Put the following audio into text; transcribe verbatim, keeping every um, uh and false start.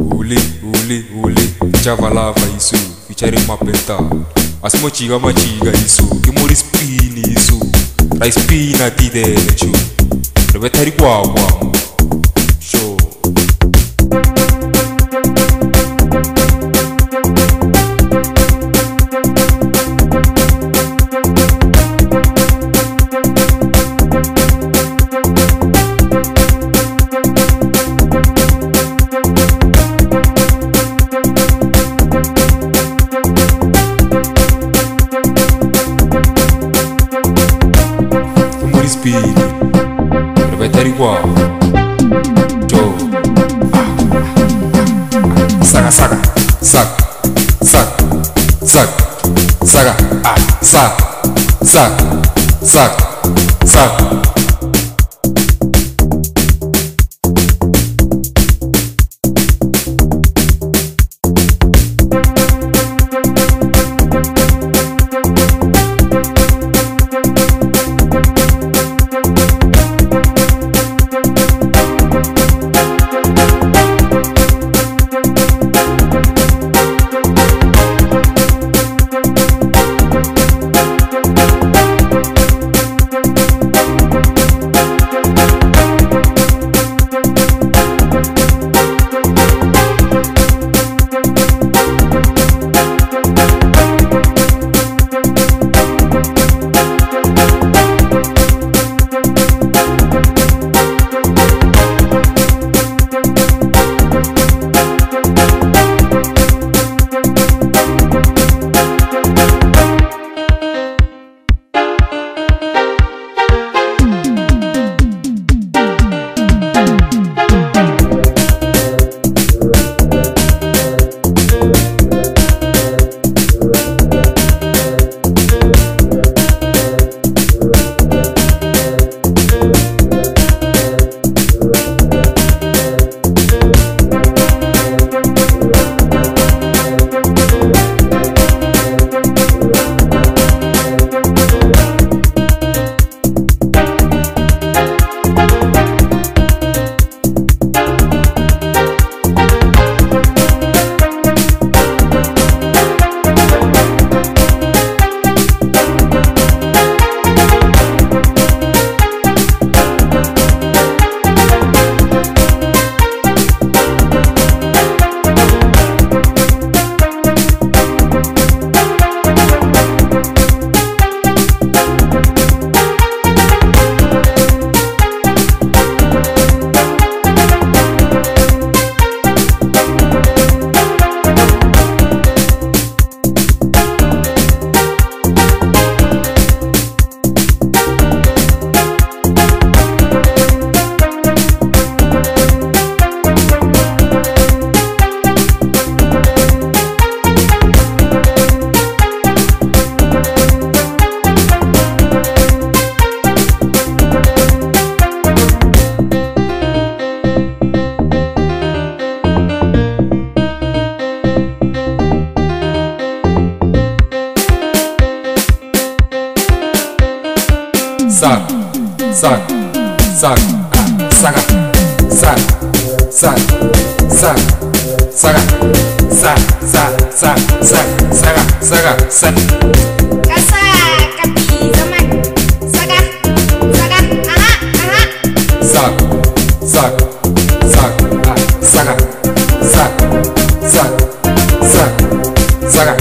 Uli, uli, uli, chavalava isu, featuring Mapenta. Asmo chiga machiga isu, kimuri spin isu, rai spin atide chu. Rebetari kwa kwa. Show. Speed, rebetari kwa Joe. Saga, saga, saga, saga, saga, saga, ah, saga, saga, saga, saga. Saga, saga, saga, saga, saga, saga, saga, saga, saga, saga, saga, saga, saga. Kasa kati zaman. Saga, saga, aha, aha. Saga, saga, saga, saga, saga, saga, saga, saga.